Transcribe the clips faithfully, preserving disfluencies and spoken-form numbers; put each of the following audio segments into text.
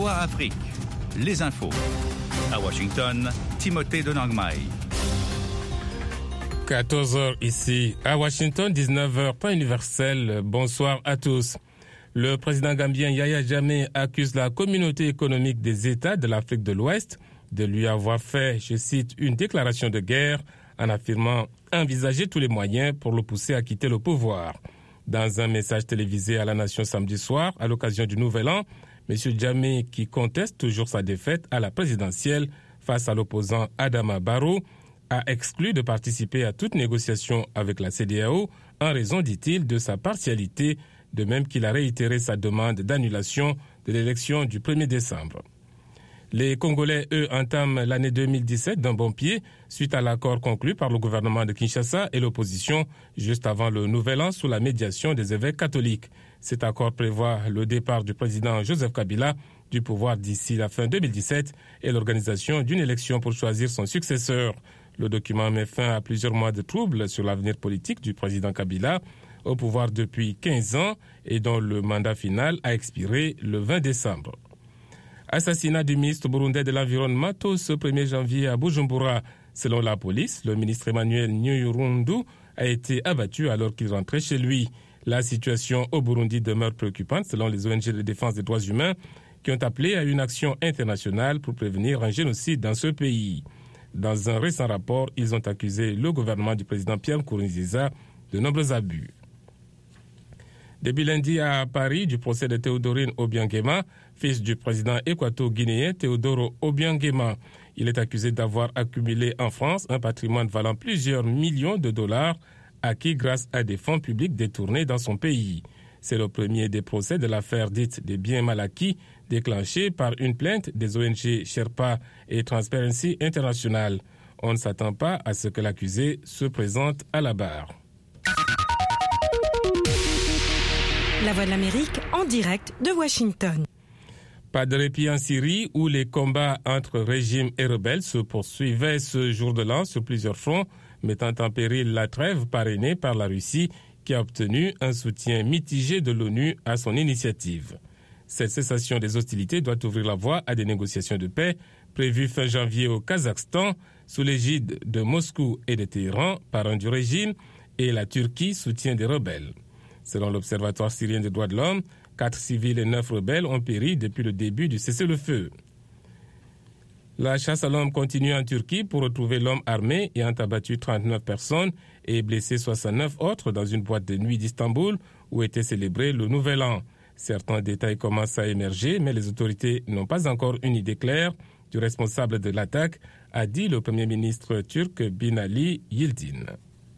V O A Afrique, les infos. À Washington, Timothée Donangmai. quatorze heures ici à Washington, dix-neuf heures temps universel. Bonsoir à tous. Le président gambien Yahya Jammeh accuse la communauté économique des États de l'Afrique de l'Ouest de lui avoir fait, je cite, une déclaration de guerre en affirmant envisager tous les moyens pour le pousser à quitter le pouvoir. Dans un message télévisé à la Nation samedi soir, à l'occasion du Nouvel An, M. Jammeh, qui conteste toujours sa défaite à la présidentielle face à l'opposant Adama Barrow, a exclu de participer à toute négociation avec la C E D E A O en raison, dit-il, de sa partialité, de même qu'il a réitéré sa demande d'annulation de l'élection du premier décembre. Les Congolais, eux, entament l'année deux mille dix-sept d'un bon pied suite à l'accord conclu par le gouvernement de Kinshasa et l'opposition juste avant le Nouvel An sous la médiation des évêques catholiques. Cet accord prévoit le départ du président Joseph Kabila du pouvoir d'ici la fin deux mille dix-sept et l'organisation d'une élection pour choisir son successeur. Le document met fin à plusieurs mois de troubles sur l'avenir politique du président Kabila, au pouvoir depuis quinze ans et dont le mandat final a expiré le vingt décembre. Assassinat du ministre burundais de l'Environnement ce premier janvier à Bujumbura. Selon la police, le ministre Emmanuel Nyurundu a été abattu alors qu'il rentrait chez lui. La situation au Burundi demeure préoccupante selon les O N G de défense des droits humains qui ont appelé à une action internationale pour prévenir un génocide dans ce pays. Dans un récent rapport, ils ont accusé le gouvernement du président Pierre Nkurunziza de nombreux abus. Début lundi à Paris, du procès de Théodorine Obiangema, fils du président équato-guinéen Teodoro Obiangema. Il est accusé d'avoir accumulé en France un patrimoine valant plusieurs millions de dollars acquis grâce à des fonds publics détournés dans son pays. C'est le premier des procès de l'affaire dite des biens mal acquis, déclenchée par une plainte des O N G Sherpa et Transparency International. On ne s'attend pas à ce que l'accusé se présente à la barre. La Voix de l'Amérique en direct de Washington. Pas de répit en Syrie où les combats entre régime et rebelles se poursuivaient ce jour de l'an sur plusieurs fronts, mettant en péril la trêve parrainée par la Russie qui a obtenu un soutien mitigé de l'ONU à son initiative. Cette cessation des hostilités doit ouvrir la voie à des négociations de paix prévues fin janvier au Kazakhstan sous l'égide de Moscou et de Téhéran, parrain du régime, et la Turquie soutient des rebelles. Selon l'Observatoire syrien des droits de l'homme, quatre civils et neuf rebelles ont péri depuis le début du cessez-le-feu. La chasse à l'homme continue en Turquie pour retrouver l'homme armé ayant abattu trente-neuf personnes et blessé soixante-neuf autres dans une boîte de nuit d'Istanbul où était célébré le Nouvel An. Certains détails commencent à émerger, mais les autorités n'ont pas encore une idée claire du responsable de l'attaque, a dit le Premier ministre turc Binali Yildirim.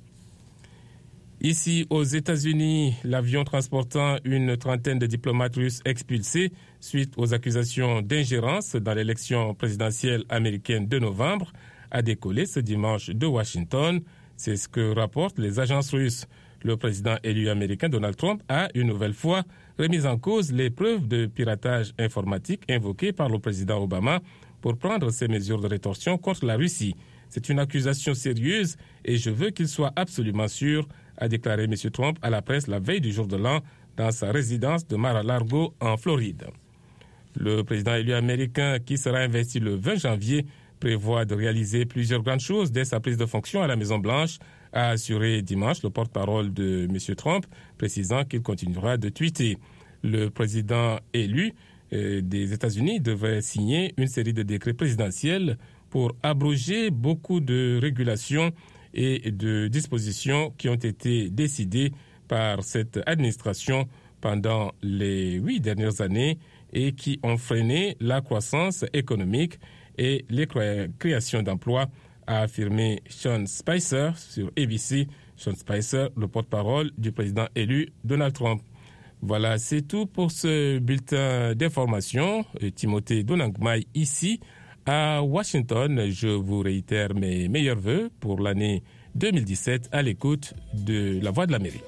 Ici, aux États-Unis, l'avion transportant une trentaine de diplomates russes expulsés suite aux accusations d'ingérence dans l'élection présidentielle américaine de novembre a décollé ce dimanche de Washington. C'est ce que rapportent les agences russes. Le président élu américain Donald Trump a une nouvelle fois remis en cause les preuves de piratage informatique invoquées par le président Obama pour prendre ses mesures de rétorsion contre la Russie. C'est une accusation sérieuse et je veux qu'il soit absolument sûr, a déclaré M. Trump à la presse la veille du jour de l'an dans sa résidence de Mar-a-Lago en Floride. Le président élu américain, qui sera investi le vingt janvier, prévoit de réaliser plusieurs grandes choses dès sa prise de fonction à la Maison-Blanche, a assuré dimanche le porte-parole de M. Trump, précisant qu'il continuera de tweeter. Le président élu euh, des États-Unis devrait signer une série de décrets présidentiels pour abroger beaucoup de régulations et de dispositions qui ont été décidées par cette administration pendant les huit dernières années et qui ont freiné la croissance économique et les créations d'emplois, a affirmé Sean Spicer sur A B C. Sean Spicer, le porte-parole du président élu Donald Trump. Voilà, c'est tout pour ce bulletin d'information. Timothée Donangmai ici à Washington. Je vous réitère mes meilleurs vœux pour l'année deux mille dix-sept à l'écoute de La Voix de l'Amérique.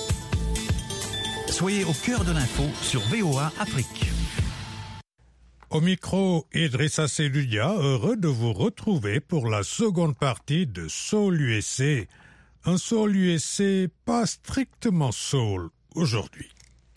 Soyez au cœur de l'info sur V O A Afrique. Au micro, Idrissa Seloudia, heureux de vous retrouver pour la seconde partie de Soul U S A. Un Soul U S A pas strictement soul aujourd'hui.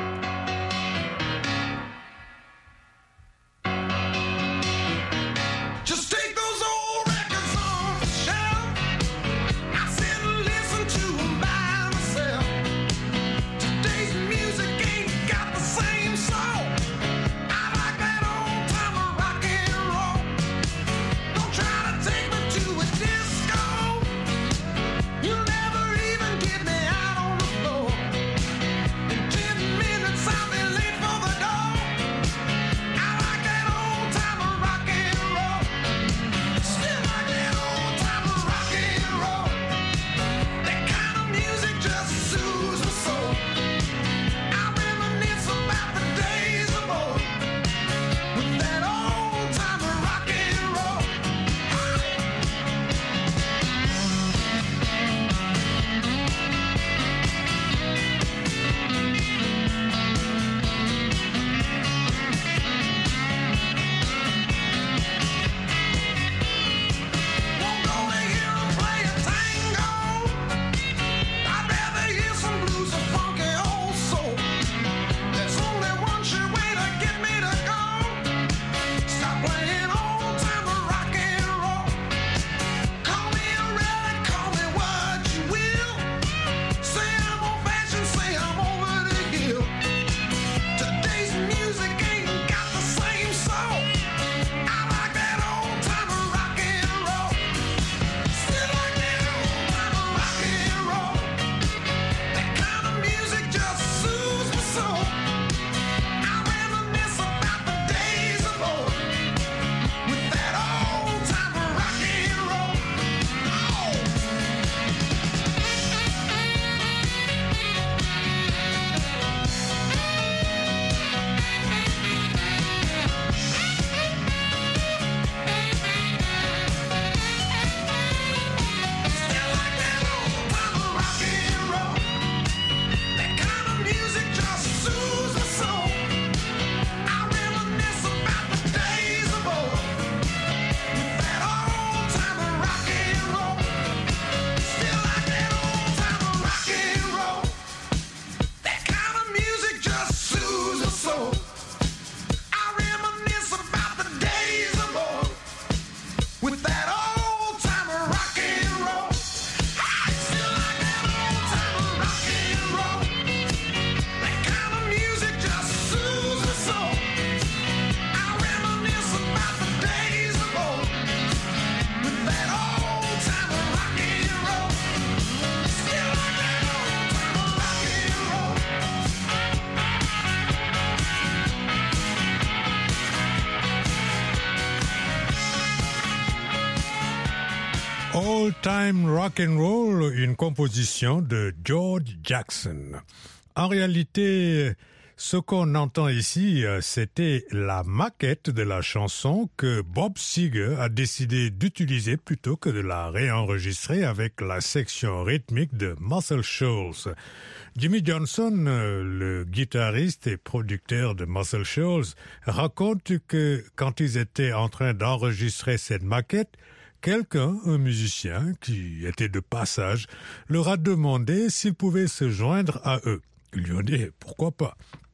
All Time Rock and Roll, une composition de George Jackson. En réalité, ce qu'on entend ici, c'était la maquette de la chanson que Bob Seger a décidé d'utiliser plutôt que de la réenregistrer avec la section rythmique de Muscle Shoals. Jimmy Johnson, le guitariste et producteur de Muscle Shoals, raconte que quand ils étaient en train d'enregistrer cette maquette, quelqu'un, un musicien qui était de passage, leur a demandé s'ils pouvaient se joindre à eux. Ils lui ont dit « pourquoi pas ?»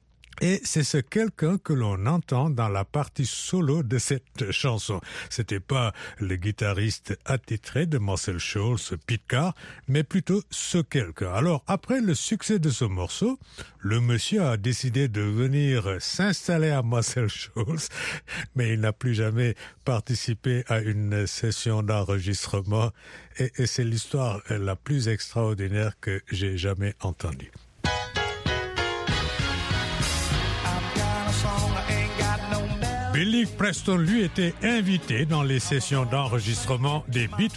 Et c'est ce quelqu'un que l'on entend dans la partie solo de cette chanson. C'était pas le guitariste attitré de Muscle Shoals, Pete Carr, mais plutôt ce quelqu'un. Alors, après le succès de ce morceau, le monsieur a décidé de venir s'installer à Muscle Shoals, mais il n'a plus jamais participé à une session d'enregistrement. Et, et c'est l'histoire la plus extraordinaire que j'ai jamais entendue. Billy Preston, lui, était invité dans les sessions d'enregistrement des Beatles.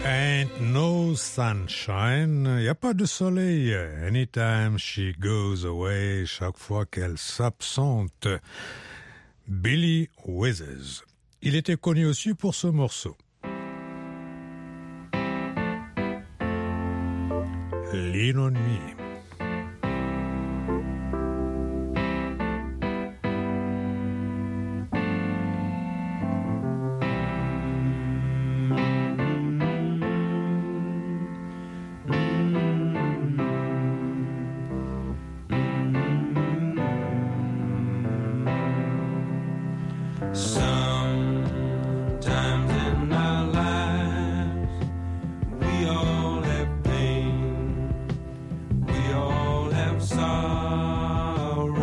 Ain't no sunshine, y a pas de soleil. Anytime she goes away, chaque fois qu'elle s'absente. Billy Withers. Il était connu aussi pour ce morceau. Lean on Me. Sometimes in our lives, we all have pain, we all have sorrow.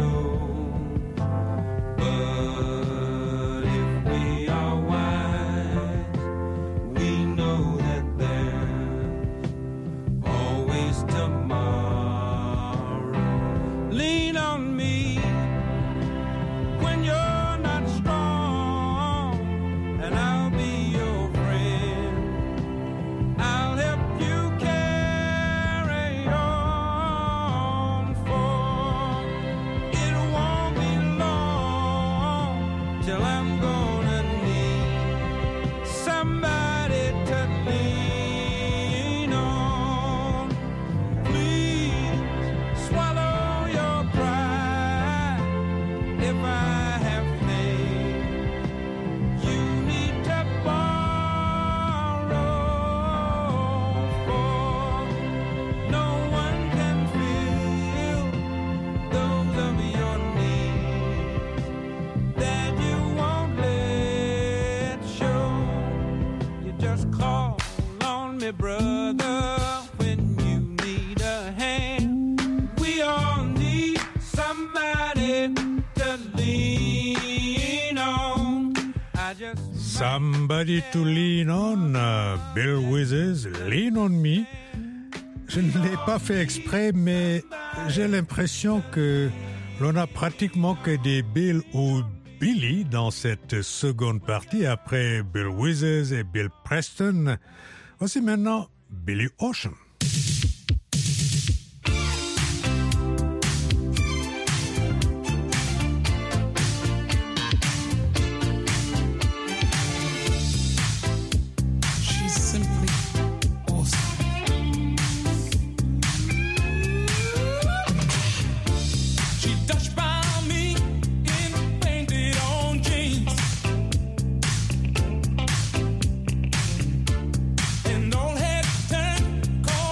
But if we are wise, we know that there's always tomorrow. Lean on me when you're not strong, and I'll be your friend. I'll help you carry on, for it won't be long till I'm gonna need somebody to lean on. Please swallow your pride if I have faith. You need to borrow, for no one can fill those of your needs that you won't let show. You just call on me, brother, when you need a hand. We all need somebody to lean on. I just Somebody to lean on, uh, Bill Withers, Lean on Me. Je ne l'ai pas fait exprès, mais j'ai l'impression que l'on a pratiquement que des Bill ou Billy dans cette seconde partie après Bill Withers et Bill Preston. Voici maintenant Billy Ocean. She's simply awesome. She touched by me in painted on jeans, and old head turned, called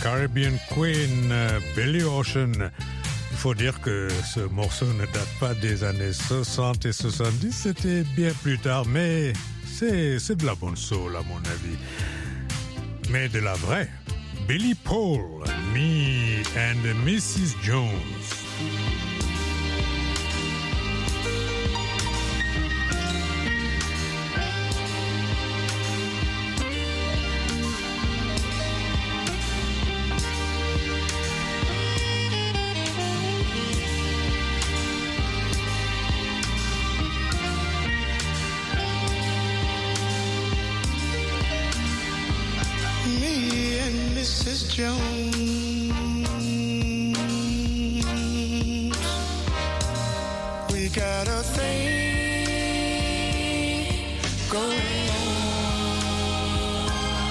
Caribbean Queen, euh, Billy Ocean. Il faut dire que ce morceau ne date pas des années soixante et soixante-dix, c'était bien plus tard, mais c'est, c'est de la bonne soul à mon avis. Mais de la vraie. Billy Paul, Me and Missus Jones. Me and Missus Jones, we got a thing going on.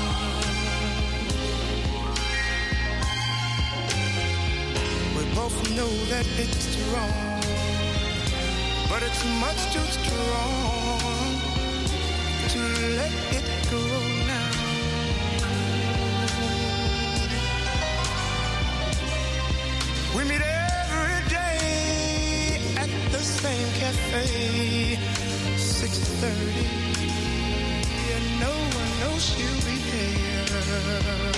We both know that it's wrong, but it's much too strong to let it go now. We meet every day at the same cafe, six thirty, and no one knows she'll be there.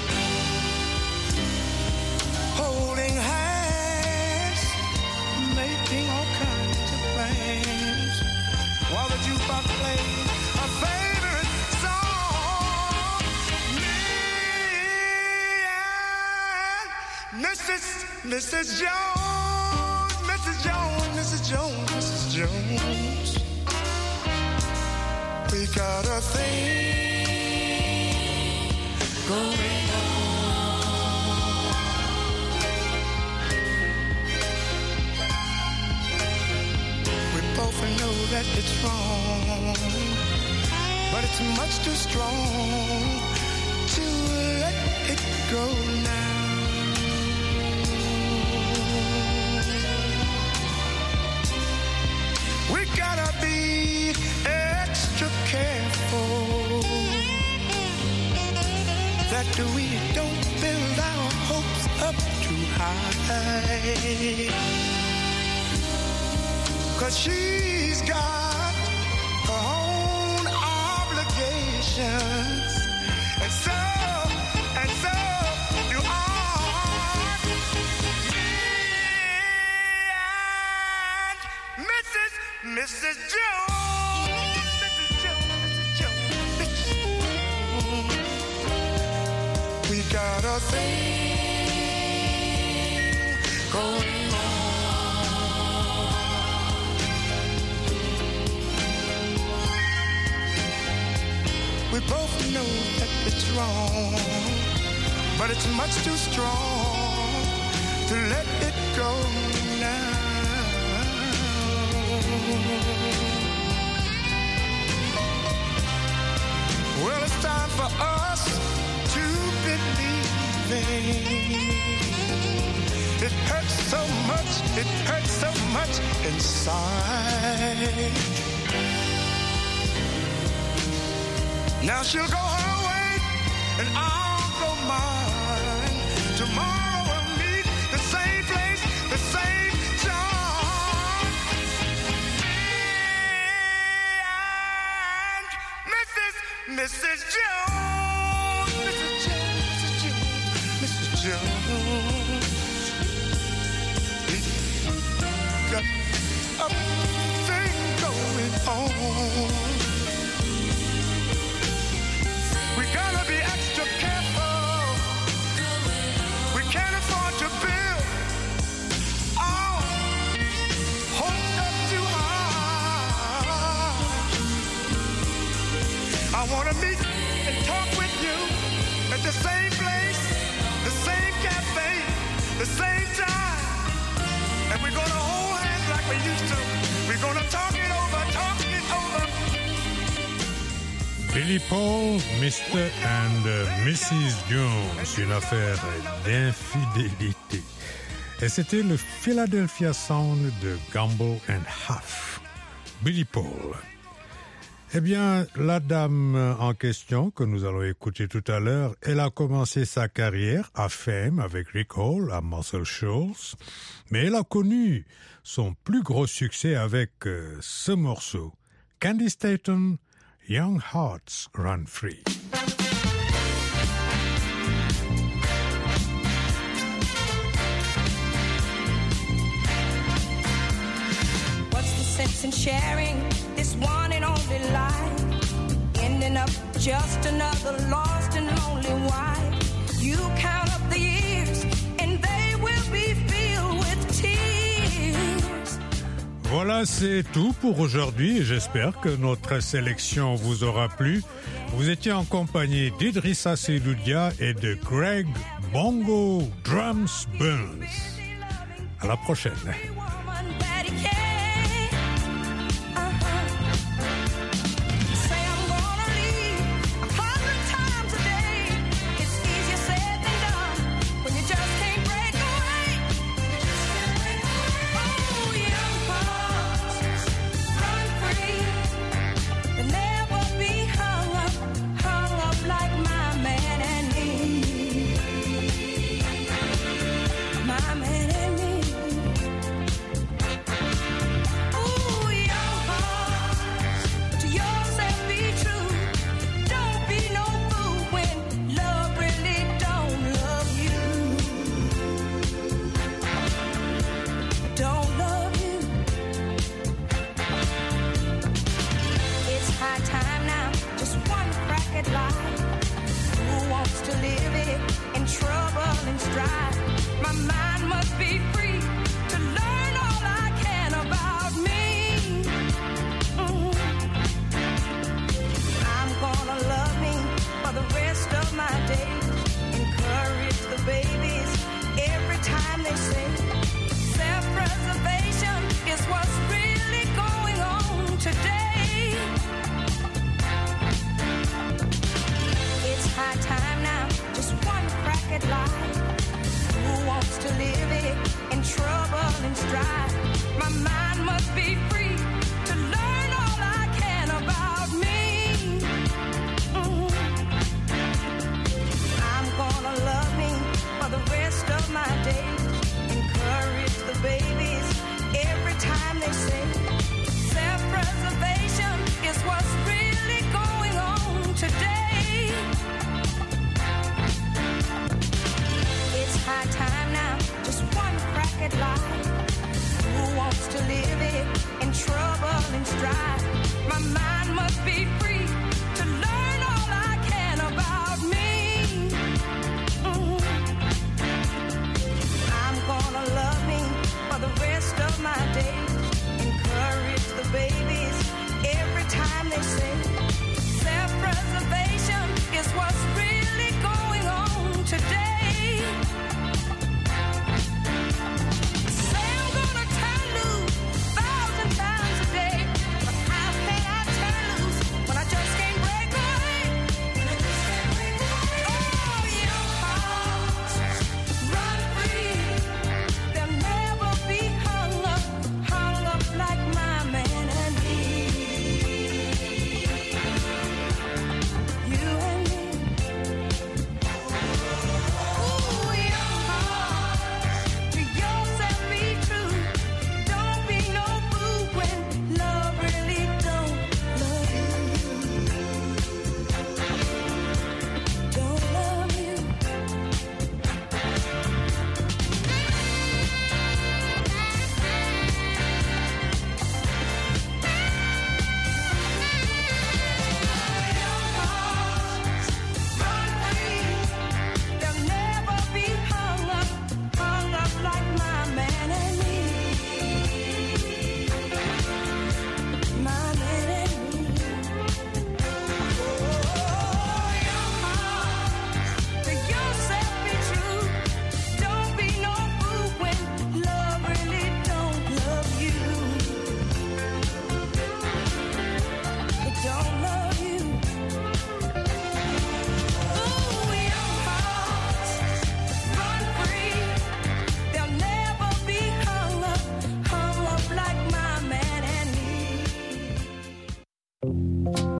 Holding hands, making all kinds of plans, while the jukebox plays a favorite song. Me and Missus Missus Jones, Missus Jones, Missus Jones, Missus Jones, we got a thing going on. We both know that it's wrong, but it's much too strong to let it go now. We gotta be extra careful that we don't build our hopes up too high, 'cause she's got her own obligations, and so, and so do I. Missus Jones, Missus Jones, Missus Jones, Missus Jones, we got a thing going on. We both know that it's wrong, but it's much too strong to let it go now. Well, it's time for us to believe it. It hurts so much, it hurts so much inside. Now she'll go her way and I'll go mine. Tomorrow we'll meet the same place, the same time. Missus Jones, Missus Jones, Missus Jones, Missus Jones, we got a thing going on. We gotta be extra careful. We can't afford to build our hopes up too high. I wanna meet and talk with you at the same place, the same cafe, the same time. And we're gonna hold hands like we used to. We're gonna talk it over, talk it over. Billy Paul, Mister and Missus Jones, une affaire d'infidélité. Et c'était le Philadelphia Sound de Gamble and Huff. Billy Paul. Eh bien, la dame en question que nous allons écouter tout à l'heure, elle a commencé sa carrière à Fame avec Rick Hall à Muscle Shoals, mais elle a connu son plus gros succès avec euh, ce morceau, Candy Staton, Young Hearts Run Free. What's the sense in sharing this one and only life? Ending up just another lost and lonely wife. You count up the years and they will be filled with tears. Voilà, c'est tout pour aujourd'hui. J'espère que notre sélection vous aura plu. Vous étiez en compagnie d'Idrissa Seloudia et de Greg Bongo Drums Burns. À la prochaine. Who wants to live it in trouble and strife? My mind must be free.